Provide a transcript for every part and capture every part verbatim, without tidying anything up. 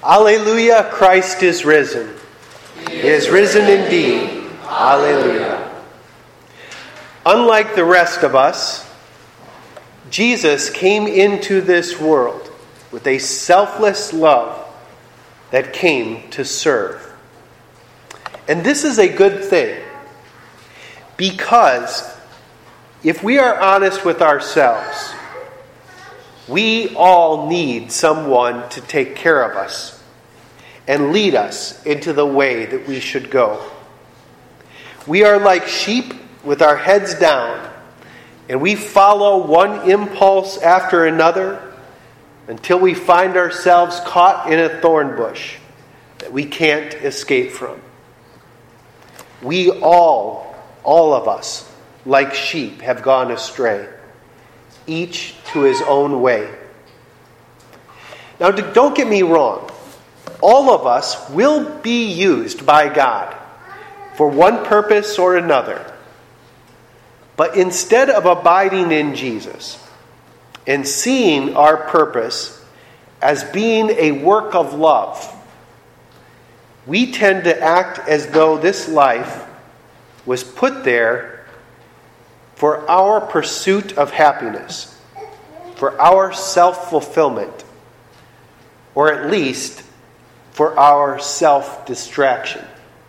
Alleluia, Christ is risen. He is risen indeed. Alleluia. Unlike the rest of us, Jesus came into this world with a selfless love that came to serve. And this is a good thing, because if we are honest with ourselves, we all need someone to take care of us and lead us into the way that we should go. We are like sheep with our heads down, and we follow one impulse after another until we find ourselves caught in a thorn bush that we can't escape from. We all, all of us, like sheep, have gone astray, each to his own way. Now, don't get me wrong. All of us will be used by God for one purpose or another. But instead of abiding in Jesus and seeing our purpose as being a work of love, we tend to act as though this life was put there for our pursuit of happiness, for our self-fulfillment, or at least for our self-distraction.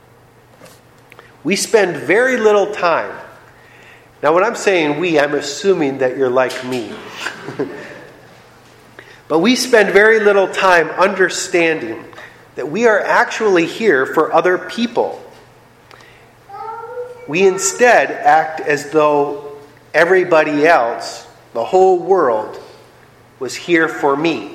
We spend very little time. Now, when I'm saying we, I'm assuming that you're like me. But we spend very little time understanding that we are actually here for other people. We instead act as though everybody else, the whole world, was here for me.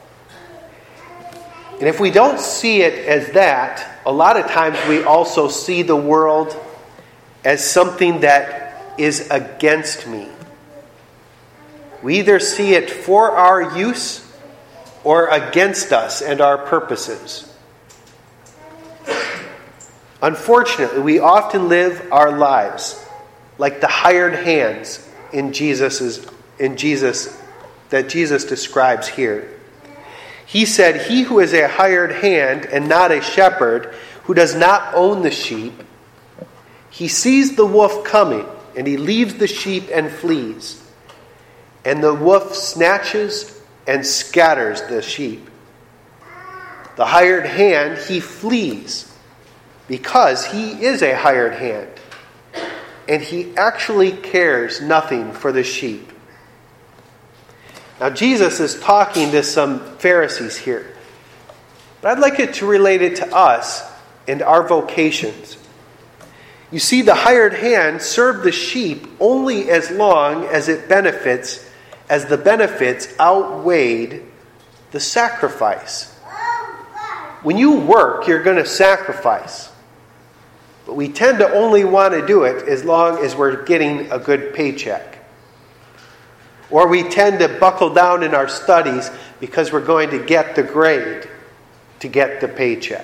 And if we don't see it as that, a lot of times we also see the world as something that is against me. We either see it for our use or against us and our purposes. Unfortunately, we often live our lives like the hired hands in Jesus's in Jesus that Jesus describes here. He said, "He who is a hired hand and not a shepherd, who does not own the sheep, he sees the wolf coming, and he leaves the sheep and flees. And the wolf snatches and scatters the sheep. The hired hand, he flees, because he is a hired hand, and he actually cares nothing for the sheep." Now, Jesus is talking to some Pharisees here. But I'd like it to relate it to us and our vocations. You see, the hired hand served the sheep only as long as it benefits, as the benefits outweighed the sacrifice. When you work, you're going to sacrifice. But we tend to only want to do it as long as we're getting a good paycheck. Or we tend to buckle down in our studies because we're going to get the grade to get the paycheck.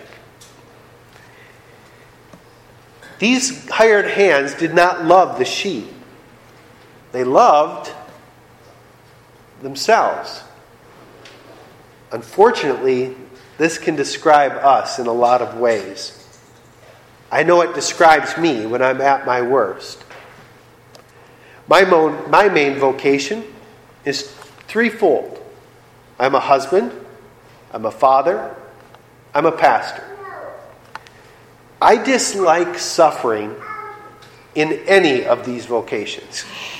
These hired hands did not love the sheep. They loved themselves. Unfortunately, this can describe us in a lot of ways. I know it describes me when I'm at my worst. My, mo- my main vocation is threefold. I'm a husband, I'm a father, I'm a pastor. I dislike suffering in any of these vocations.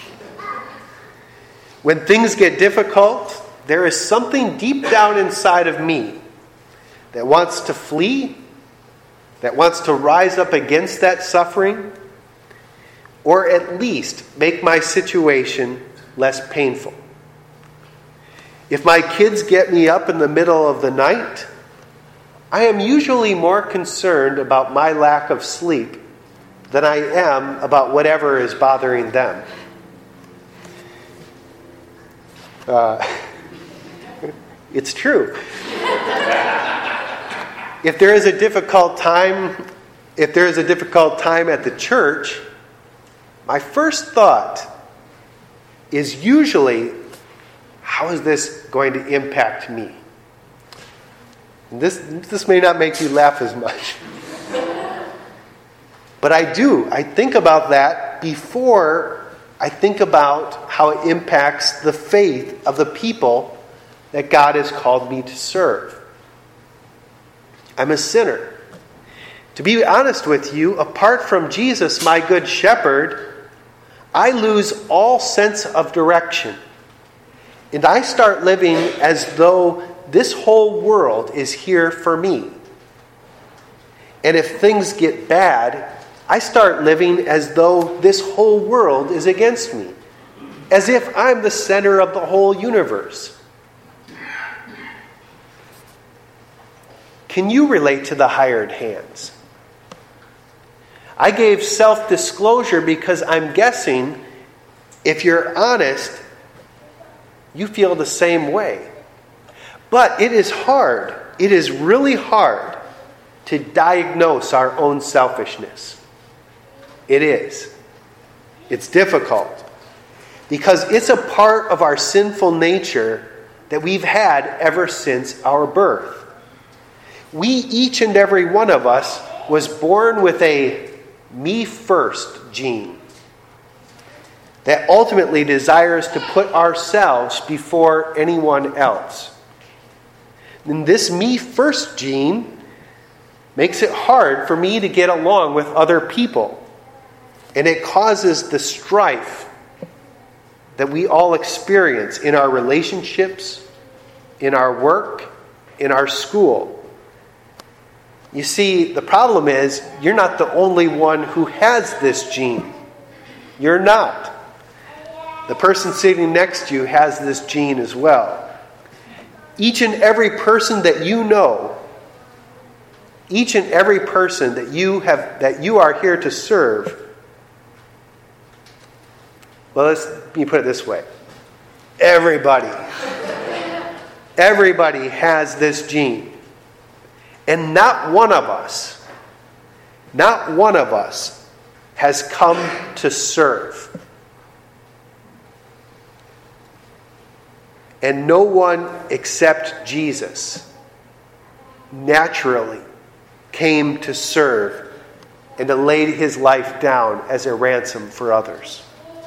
When things get difficult, there is something deep down inside of me that wants to flee, that wants to rise up against that suffering, or at least make my situation less painful. If my kids get me up in the middle of the night, I am usually more concerned about my lack of sleep than I am about whatever is bothering them. Uh, it's true. If there is a difficult time, if there is a difficult time at the church, my first thought is usually, how is this going to impact me? This, this may not make you laugh as much. But I do. I think about that before I think about how it impacts the faith of the people that God has called me to serve. I'm a sinner. To be honest with you, apart from Jesus, my good shepherd, I lose all sense of direction. And I start living as though this whole world is here for me. And if things get bad, I start living as though this whole world is against me. As if I'm the center of the whole universe. Can you relate to the hired hands? I gave self-disclosure because I'm guessing, if you're honest, you feel the same way. But it is hard, it is really hard to diagnose our own selfishness. It is. It's difficult. Because it's a part of our sinful nature that we've had ever since our birth. We, each and every one of us, was born with a me first gene that ultimately desires to put ourselves before anyone else. And this me first gene makes it hard for me to get along with other people. And it causes the strife that we all experience in our relationships, in our work, in our school. You see, the problem is, you're not the only one who has this gene. You're not. The person sitting next to you has this gene as well. Each and every person that you know, each and every person that you have, that you are here to serve, well, let's, let me put it this way. Everybody. Everybody has this gene. And not one of us, not one of us has come to serve. And no one except Jesus naturally came to serve and to lay his life down as a ransom for others.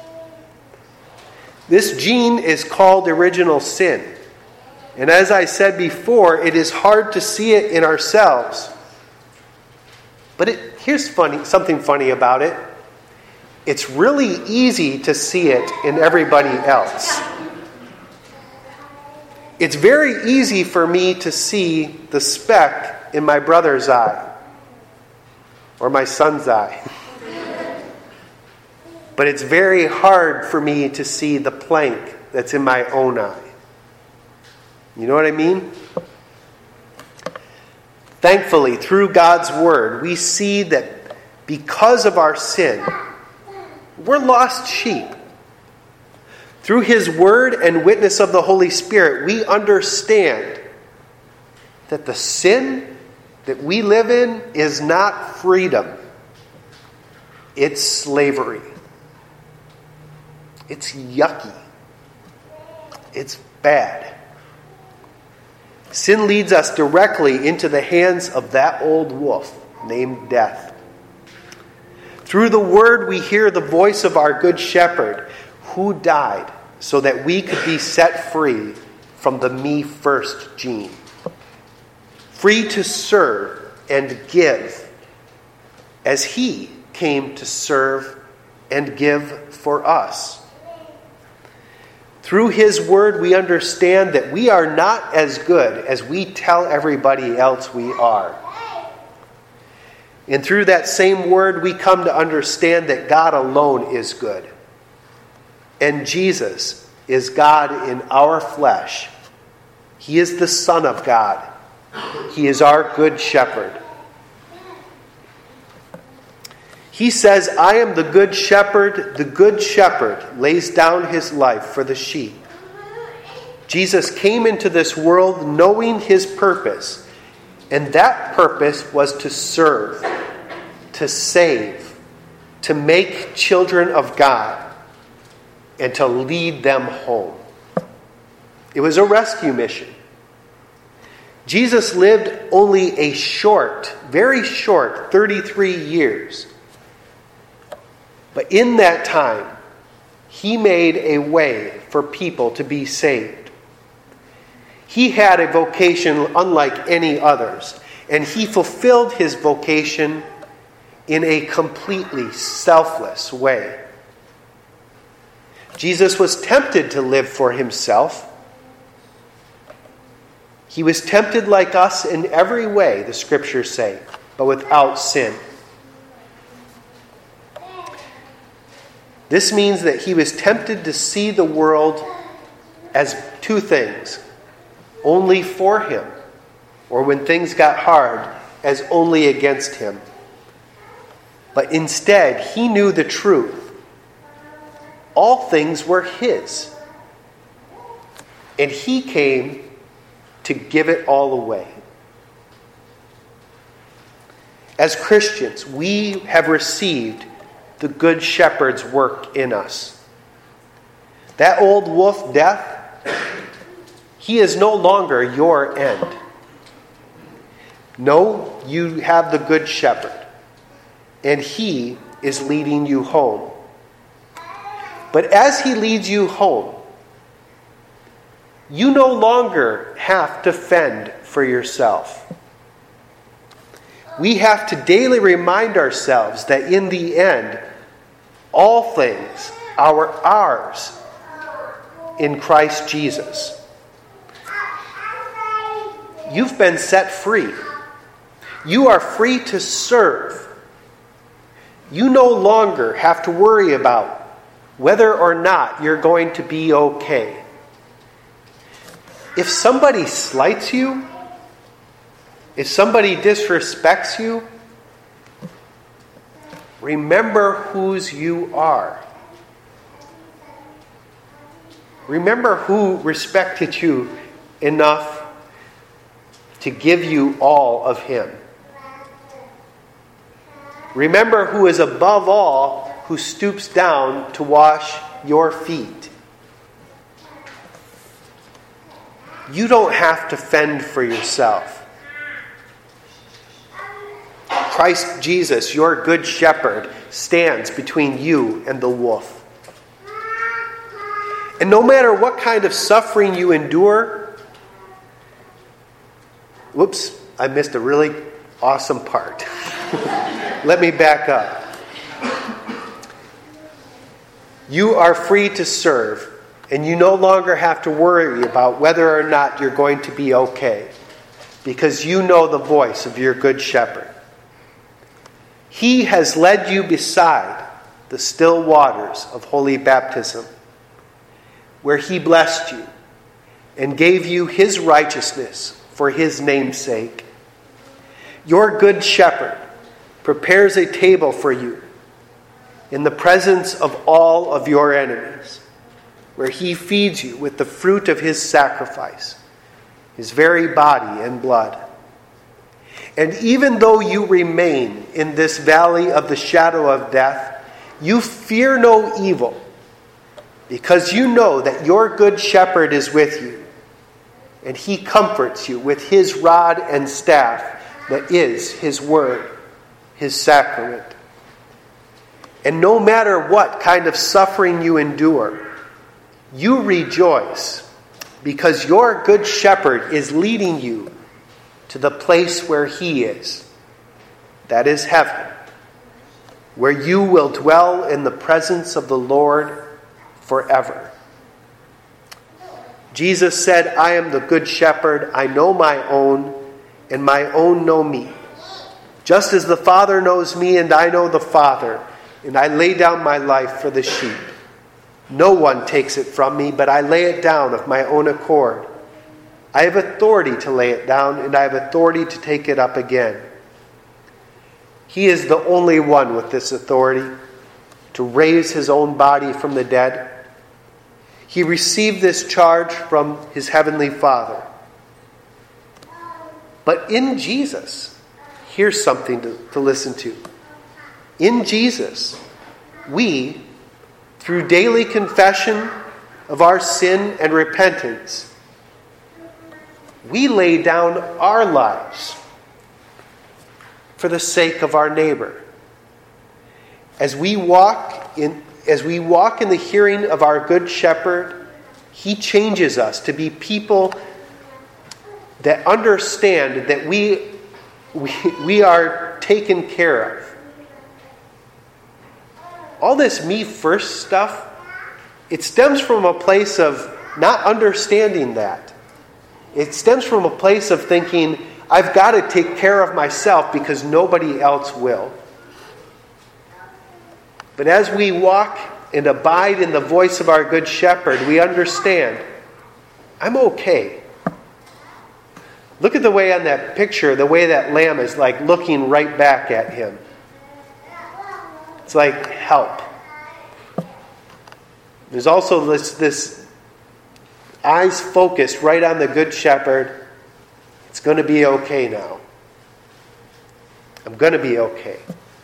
This gene is called original sin. And as I said before, it is hard to see it in ourselves. But it, here's funny, something funny about it. It's really easy to see it in everybody else. It's very easy for me to see the speck in my brother's eye or my son's eye. But it's very hard for me to see the plank that's in my own eye. You know what I mean? Thankfully, through God's Word, we see that because of our sin, we're lost sheep. Through His Word and witness of the Holy Spirit, we understand that the sin that we live in is not freedom. It's slavery. It's yucky. It's bad. Sin leads us directly into the hands of that old wolf named death. Through the Word, we hear the voice of our Good Shepherd, who died so that we could be set free from the me first gene. Free to serve and give as He came to serve and give for us. Through His Word, we understand that we are not as good as we tell everybody else we are. And through that same Word, we come to understand that God alone is good. And Jesus is God in our flesh. He is the Son of God. He is our Good Shepherd. He says, I am the good shepherd. The good shepherd lays down his life for the sheep. Jesus came into this world knowing his purpose. And that purpose was to serve, to save, to make children of God, and to lead them home. It was a rescue mission. Jesus lived only a short, very short, thirty-three years. But in that time, he made a way for people to be saved. He had a vocation unlike any others, and he fulfilled his vocation in a completely selfless way. Jesus was tempted to live for himself. He was tempted like us in every way, the scriptures say, but without sin. This means that he was tempted to see the world as two things: only for him, or when things got hard, as only against him. But instead, he knew the truth. All things were his. And he came to give it all away. As Christians, we have received the Good Shepherd's work in us. That old wolf, death, he is no longer your end. No, you have the Good Shepherd, and he is leading you home. But as he leads you home, you no longer have to fend for yourself. We have to daily remind ourselves that in the end, all things are ours in Christ Jesus. You've been set free. You are free to serve. You no longer have to worry about whether or not you're going to be okay. If somebody slights you, if somebody disrespects you, remember whose you are. Remember who respected you enough to give you all of him. Remember who is above all, who stoops down to wash your feet. You don't have to fend for yourself. Christ Jesus, your good shepherd, stands between you and the wolf. And no matter what kind of suffering you endure, whoops, I missed a really awesome part. Let me back up. You are free to serve, and you no longer have to worry about whether or not you're going to be okay, because you know the voice of your good shepherd. He has led you beside the still waters of holy baptism, where he blessed you and gave you his righteousness for his name's sake. Your good shepherd prepares a table for you in the presence of all of your enemies, where he feeds you with the fruit of his sacrifice, his very body and blood. And even though you remain in this valley of the shadow of death, you fear no evil, because you know that your good shepherd is with you, and he comforts you with his rod and staff that is his word, his sacrament. And no matter what kind of suffering you endure, you rejoice, because your good shepherd is leading you to the place where he is. That is heaven, where you will dwell in the presence of the Lord forever. Jesus said, I am the good shepherd. I know my own, and my own know me. Just as the Father knows me, and I know the Father, and I lay down my life for the sheep. No one takes it from me, but I lay it down of my own accord. I have authority to lay it down, and I have authority to take it up again. He is the only one with this authority to raise his own body from the dead. He received this charge from his heavenly Father. But in Jesus, here's something to, to listen to. In Jesus, we, through daily confession of our sin and repentance, we lay down our lives for the sake of our neighbor. As we walk in, as we walk in the hearing of our Good Shepherd, he changes us to be people that understand that we, we, we are taken care of. All this me first stuff, it stems from a place of not understanding that. It stems from a place of thinking, I've got to take care of myself because nobody else will. But as we walk and abide in the voice of our Good Shepherd, we understand, I'm okay. Look at the way on that picture, the way that lamb is like looking right back at him. It's like, help. There's also this, this eyes focused right on the Good Shepherd. It's going to be okay now. I'm going to be okay.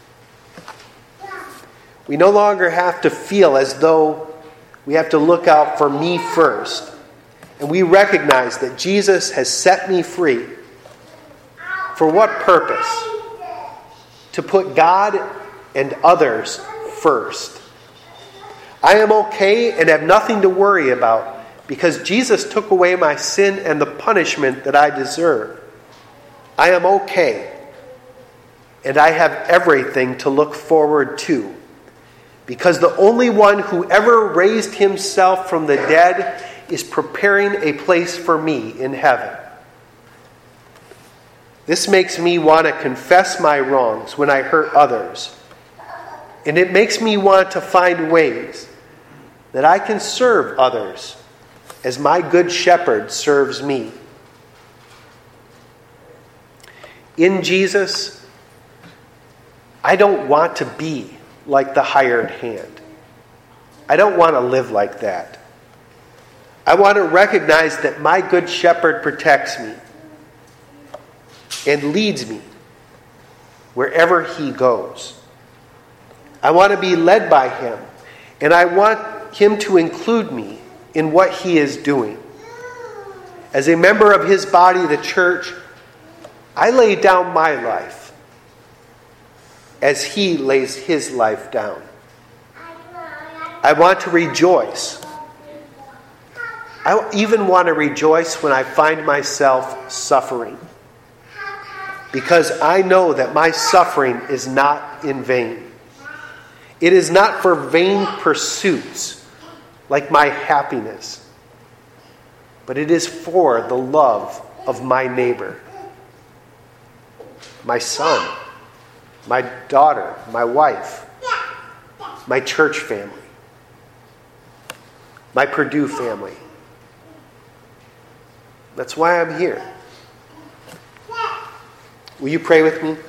We no longer have to feel as though we have to look out for me first. And we recognize that Jesus has set me free. For what purpose? To put God and others first. I am okay and have nothing to worry about because Jesus took away my sin and the punishment that I deserve. I am okay. And I have everything to look forward to. Because the only one who ever raised himself from the dead is preparing a place for me in heaven. This makes me want to confess my wrongs when I hurt others. And it makes me want to find ways that I can serve others as my Good Shepherd serves me. In Jesus, I don't want to be like the hired hand. I don't want to live like that. I want to recognize that my Good Shepherd protects me and leads me wherever he goes. I want to be led by him, and I want him to include me in what he is doing. As a member of his body, the church, I lay down my life as he lays his life down. I want to rejoice. I even want to rejoice when I find myself suffering. Because I know that my suffering is not in vain. It is not for vain pursuits like my happiness. But it is for the love of my neighbor. My son, my daughter, my wife, my church family, my Purdue family. That's why I'm here. Will you pray with me?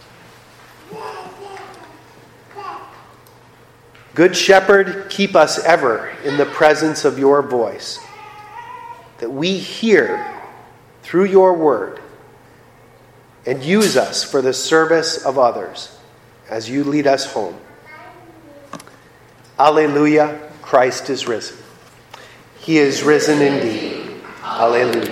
Good Shepherd, keep us ever in the presence of your voice, that we hear through your word, and use us for the service of others as you lead us home. Alleluia, Christ is risen. He is risen indeed. Alleluia.